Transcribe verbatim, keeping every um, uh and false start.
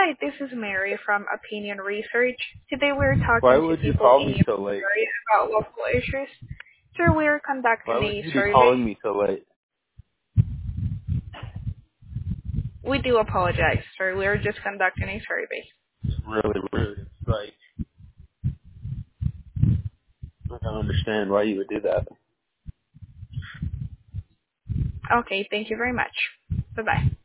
Hi, this is Mary from Opinion Research. Today we're Why talking to would you people call in me your so late? area about local issues. Sir, we're Why conducting would a you be survey. calling me so late? We do apologize, sir. We're just conducting a survey. It's really rude. It's like, I don't understand why you would do that. Okay, thank you very much. Bye-bye.